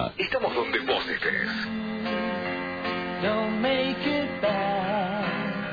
Agricultura. Estamos donde vos estés. Don't make it bad.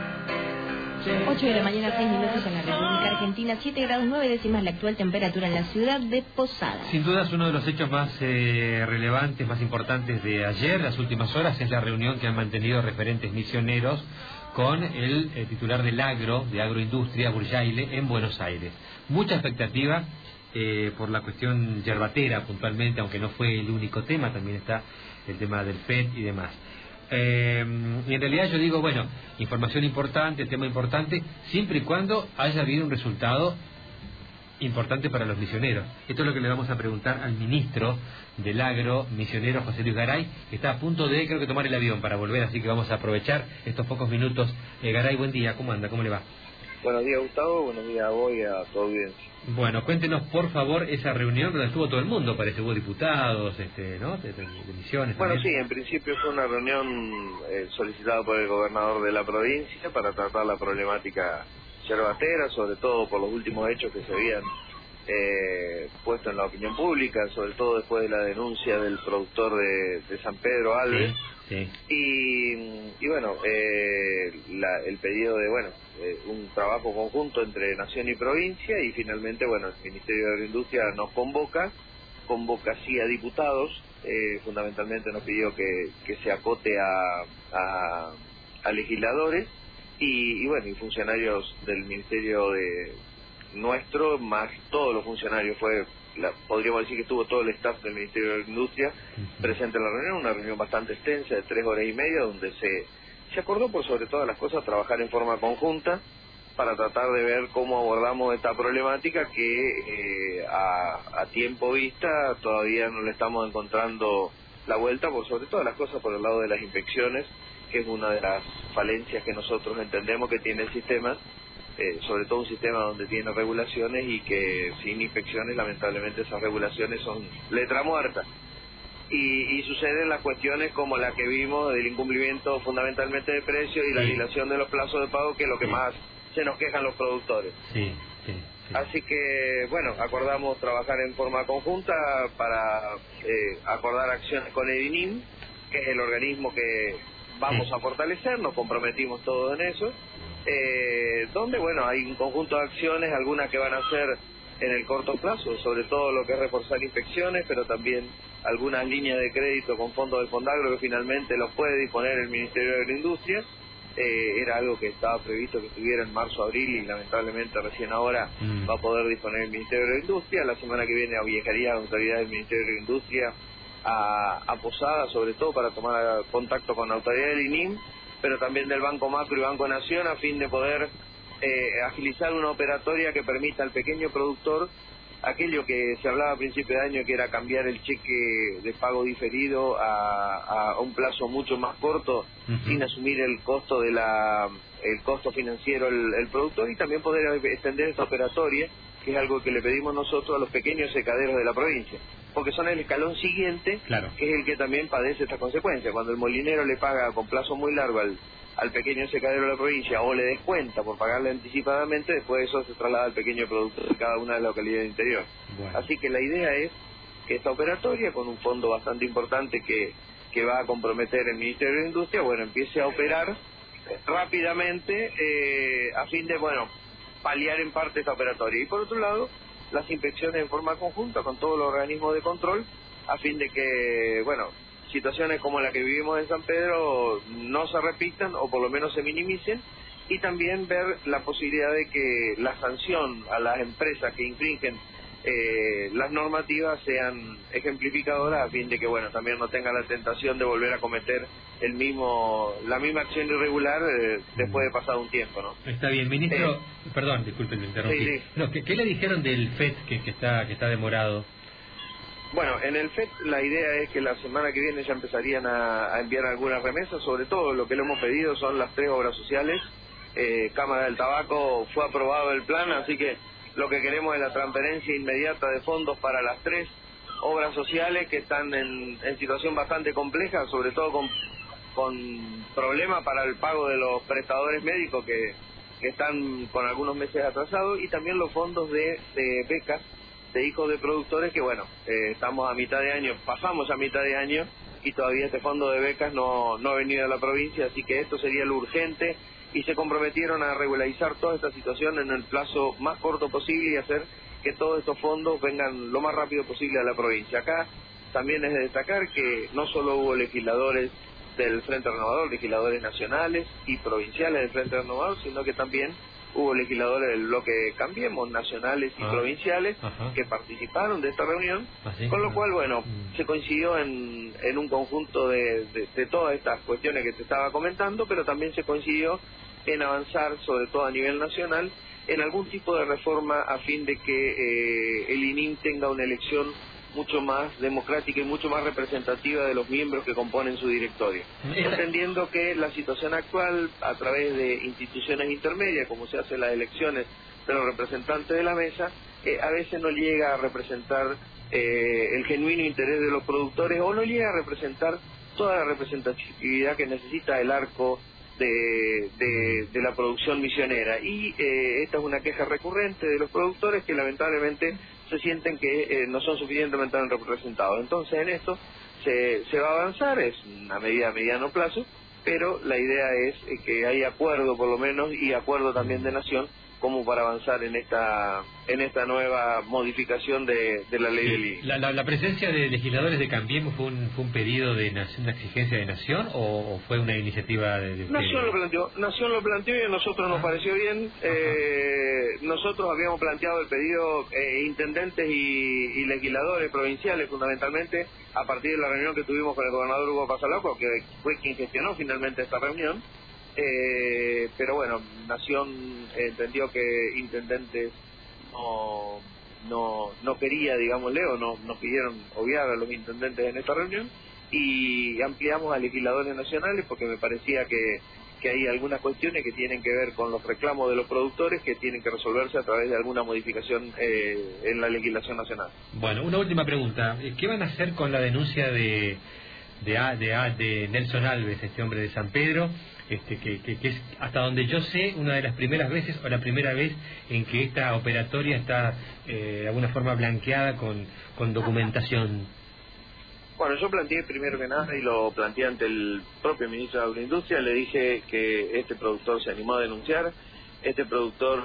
8 de la mañana, 6 minutos en la República Argentina, 7 grados 9 décimas la actual temperatura en la ciudad de Posadas. Sin duda es uno de los hechos más relevantes, más importantes de ayer, las últimas horas, es la reunión que han mantenido referentes misioneros con el titular del agro, de agroindustria, Burjaile, en Buenos Aires. Mucha expectativa por la cuestión yerbatera puntualmente, aunque no fue el único tema, también está el tema del FED y demás. Y en realidad yo digo, bueno, información importante, tema importante, siempre y cuando haya habido un resultado importante para los misioneros. Esto es lo que le vamos a preguntar al ministro del agro, misionero José Luis Garay, que está a punto de, creo que, tomar el avión para volver, así que vamos a aprovechar estos pocos minutos. Garay, buen día, ¿cómo anda? ¿Cómo le va? Buenos días, Gustavo, buenos días a vos y a tu audiencia. Bueno, cuéntenos por favor esa reunión donde estuvo todo el mundo, parece, hubo diputados, ¿no? De misiones. Bueno, también. sí, en principio fue una reunión solicitada por el gobernador de la provincia para tratar la problemática yerbatera, sobre todo por los últimos hechos que se habían puesto en la opinión pública, sobre todo después de la denuncia del productor de San Pedro, Alves. Sí. Y bueno, el pedido de, un trabajo conjunto entre Nación y provincia, y finalmente, bueno, el Ministerio de Agroindustria nos convoca sí a diputados, fundamentalmente nos pidió que se acote a legisladores y bueno, y funcionarios del Ministerio nuestro, más todos los funcionarios, podríamos decir que estuvo todo el staff del Ministerio de Agroindustria presente en la reunión, una reunión bastante extensa de 3 horas y media, donde se acordó por sobre todas las cosas trabajar en forma conjunta para tratar de ver cómo abordamos esta problemática que a tiempo vista todavía no le estamos encontrando la vuelta, por sobre todas las cosas por el lado de las inspecciones, que es una de las falencias que nosotros entendemos que tiene el sistema, sobre todo un sistema donde tiene regulaciones y que sin inspecciones lamentablemente esas regulaciones son letra muerta. Y suceden las cuestiones como la que vimos del incumplimiento fundamentalmente de precios y la dilación de los plazos de pago, que es lo que más se nos quejan los productores. Sí. Así que, bueno, acordamos trabajar en forma conjunta para acordar acciones con el INIM, que es el organismo que vamos a fortalecer, nos comprometimos todos en eso, donde, bueno, hay un conjunto de acciones, algunas que van a ser en el corto plazo, sobre todo lo que es reforzar inspecciones, pero también algunas líneas de crédito con fondos del Fondagro que finalmente los puede disponer el Ministerio de Agroindustria. Era algo que estaba previsto que estuviera en marzo, abril, y lamentablemente recién ahora va a poder disponer el Ministerio de Agroindustria. La semana que viene viajaría la autoridad del Ministerio de Agroindustria a Posadas, sobre todo para tomar contacto con la autoridad del INIM, pero también del Banco Macro y Banco Nación, a fin de poder agilizar una operatoria que permita al pequeño productor aquello que se hablaba a principio de año, que era cambiar el cheque de pago diferido a un plazo mucho más corto, sin asumir el costo el costo financiero el productor, y también poder extender esta operatoria, que es algo que le pedimos nosotros a los pequeños secaderos de la provincia, porque son el escalón siguiente, claro, que es el que también padece estas consecuencias. Cuando el molinero le paga con plazo muy largo al pequeño secadero de la provincia, o le descuenta por pagarle anticipadamente, después eso se traslada al pequeño productor de cada una de las localidades del interior. Bueno. Así que la idea es que esta operatoria, con un fondo bastante importante que va a comprometer el Ministerio de Industria, bueno, empiece a operar rápidamente a fin de, paliar en parte esta operatoria. Y por otro lado, las inspecciones en forma conjunta con todos los organismos de control, a fin de que, situaciones como la que vivimos en San Pedro no se repitan, o por lo menos se minimicen, y también ver la posibilidad de que la sanción a las empresas que infringen las normativas sean ejemplificadoras, a fin de que, también no tengan la tentación de volver a cometer la misma acción irregular después de pasado un tiempo, ¿no? Está bien, ministro, perdón, disculpen, me interrumpí. Sí. No, ¿qué le dijeron del FED que está demorado? Bueno, en el FED la idea es que la semana que viene ya empezarían a enviar algunas remesas. Sobre todo lo que le hemos pedido son las 3 obras sociales. Cámara del Tabaco fue aprobado el plan, así que lo que queremos es la transferencia inmediata de fondos para las 3 obras sociales que están en situación bastante compleja, sobre todo con problemas para el pago de los prestadores médicos que están con algunos meses atrasados, y también los fondos de becas hijos de productores que, bueno, estamos a mitad de año, pasamos a mitad de año y todavía este fondo de becas no ha venido a la provincia, así que esto sería lo urgente y se comprometieron a regularizar toda esta situación en el plazo más corto posible y hacer que todos estos fondos vengan lo más rápido posible a la provincia. Acá también es de destacar que no solo hubo legisladores del Frente Renovador, legisladores nacionales y provinciales del Frente Renovador, sino que también hubo legisladores del bloque Cambiemos, nacionales y provinciales, que participaron de esta reunión, con lo cual, bueno, se coincidió en un conjunto de todas estas cuestiones que te estaba comentando, pero también se coincidió en avanzar, sobre todo a nivel nacional, en algún tipo de reforma a fin de que el INIM tenga una elección mucho más democrática y mucho más representativa de los miembros que componen su directorio. Entendiendo que la situación actual, a través de instituciones intermedias, como se hacen las elecciones de los representantes de la mesa, a veces no llega a representar el genuino interés de los productores o no llega a representar toda la representatividad que necesita el arco de la producción misionera. Y esta es una queja recurrente de los productores que lamentablemente se sienten que no son suficientemente representados. Entonces en esto se va a avanzar, es una medida a mediano plazo, pero la idea es que haya acuerdo por lo menos y acuerdo también de nación como para avanzar en esta nueva modificación de la ley del INI. ¿La presencia de legisladores de Cambiemos fue un pedido de nación, una exigencia de Nación o fue una iniciativa de Nación lo planteó y a nosotros nos pareció bien. Nosotros habíamos planteado el pedido intendentes y legisladores provinciales fundamentalmente a partir de la reunión que tuvimos con el gobernador Hugo Passalocco, que fue quien gestionó finalmente esta reunión. Pero bueno, Nación entendió que intendentes no quería, digámosle, o nos pidieron obviar a los intendentes en esta reunión y ampliamos a legisladores nacionales porque me parecía que hay algunas cuestiones que tienen que ver con los reclamos de los productores que tienen que resolverse a través de alguna modificación en la legislación nacional. Bueno, una última pregunta. ¿Qué van a hacer con la denuncia de Nelson Alves, este hombre de San Pedro, que es, hasta donde yo sé, una de las primeras veces o la primera vez en que esta operatoria está de alguna forma blanqueada con documentación? Bueno, yo planteé primero que nada y lo planteé ante el propio ministro de Agroindustria, le dije que este productor se animó a denunciar, este productor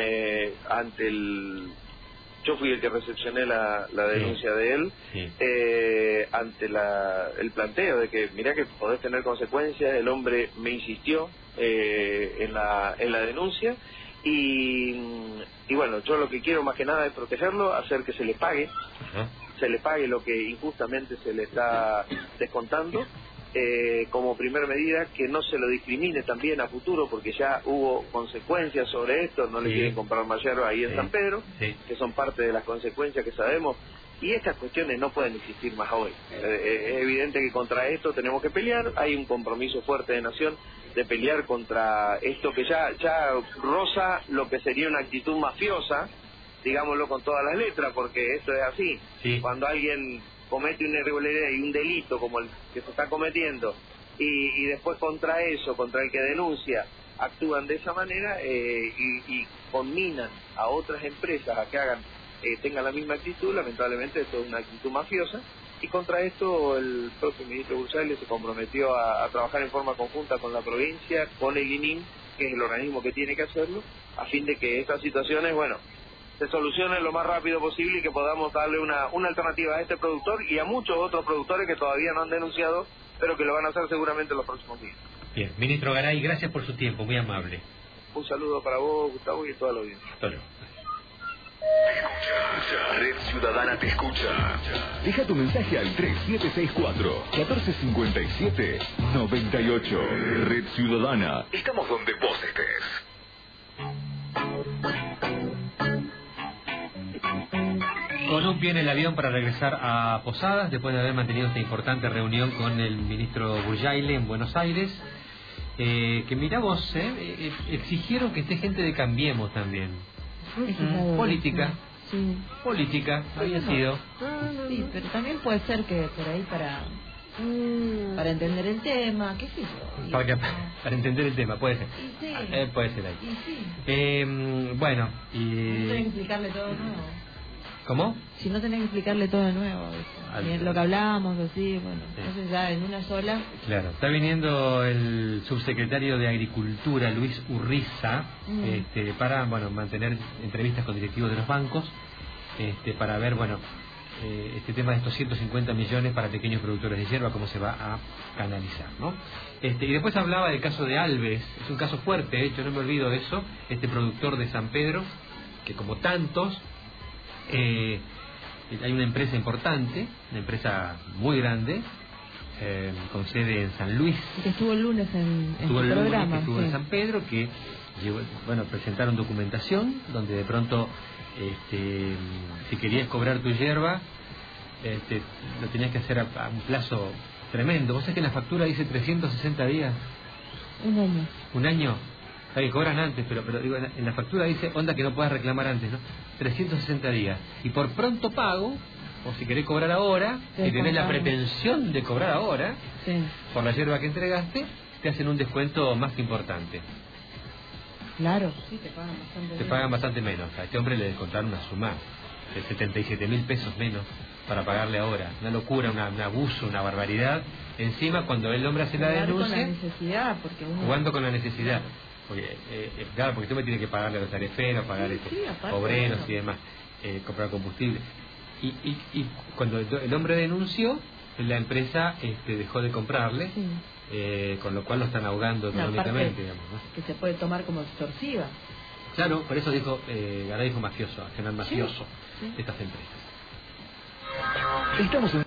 yo fui el que recepcioné la denuncia de él, ante el planteo de que mirá que podés tener consecuencias. El hombre me insistió en la denuncia y bueno, yo lo que quiero más que nada es protegerlo, hacer que se le pague lo que injustamente se le está descontando, como primer medida, que no se lo discrimine también a futuro, porque ya hubo consecuencias sobre esto, no le quieren comprar más hierba ahí en San Pedro, que son parte de las consecuencias que sabemos, y estas cuestiones no pueden existir más hoy. Es evidente que contra esto tenemos que pelear, hay un compromiso fuerte de Nación de pelear contra esto que ya roza lo que sería una actitud mafiosa, digámoslo con todas las letras, porque esto es así. Cuando alguien comete una irregularidad y un delito como el que se está cometiendo y después contra eso, contra el que denuncia, actúan de esa manera y conminan a otras empresas a que tengan la misma actitud, lamentablemente esto es una actitud mafiosa, y contra esto el propio ministro Bursaile se comprometió a trabajar en forma conjunta con la provincia, con el INIM, que es el organismo que tiene que hacerlo, a fin de que estas situaciones, bueno, se solucionen lo más rápido posible y que podamos darle una alternativa a este productor y a muchos otros productores que todavía no han denunciado, pero que lo van a hacer seguramente en los próximos días. Bien, ministro Garay, gracias por su tiempo, muy amable. Un saludo para vos, Gustavo, y toda la audiencia. Hasta luego. Escucha, Red Ciudadana te escucha. Deja tu mensaje al 3764-1457-98. Red Ciudadana. Estamos donde vos estés. Con un pie en el avión para regresar a Posadas, después de haber mantenido esta importante reunión con el ministro Burjaile en Buenos Aires, que mirá vos, exigieron que esté gente de Cambiemos también. Política. Sí. Política, había sido. Sí, pero también puede ser que por ahí para entender el tema, qué sé yo. Para entender el tema, puede ser. Sí. Puede ser ahí. Sí. Bueno, no tengo que explicarle todo, ¿no? ¿Cómo? Si no tenés que explicarle todo de nuevo, ¿viste? Lo que hablábamos, así, bueno, Sí. entonces ya en una sola... Claro, está viniendo el subsecretario de Agricultura, Luis Urriza, para, bueno, mantener entrevistas con directivos de los bancos, para ver, bueno, este tema de estos 150 millones para pequeños productores de hierba, cómo se va a canalizar, ¿no? Y después hablaba del caso de Alves, es un caso fuerte, yo no me olvido de eso, este productor de San Pedro, que como tantos, hay una empresa importante, una empresa muy grande, con sede en San Luis. Que estuvo el lunes en tu programa. Que estuvo en San Pedro, que presentaron documentación, donde de pronto, si querías cobrar tu hierba, lo tenías que hacer a un plazo tremendo. Vos sabés que en la factura dice 360 días. Un año. Un año. O sea, que cobran antes, pero digo, en la factura dice, onda que no puedas reclamar antes, ¿no? 360 días. Y por pronto pago, o si querés cobrar ahora, si tenés la pretensión de cobrar ahora, por la hierba que entregaste, te hacen un descuento más que importante. Claro, sí, te pagan bastante Te pagan bastante menos. A este hombre le descontaron una suma de 77.000 pesos menos para pagarle ahora. Una locura, un abuso, una barbaridad. Encima, cuando el hombre hace la denuncia... Con la necesidad, porque uno... Jugando con la necesidad. Porque, claro, porque tú me tienes que pagarle a los tareferos, pagar obreros y demás, comprar combustible. Y cuando el hombre denunció, la empresa dejó de comprarle, con lo cual lo están ahogando económicamente, digamos, ¿no? Que se puede tomar como extorsiva. Claro, por eso dijo, Garay dijo mafioso, general mafioso, estas empresas. Estamos en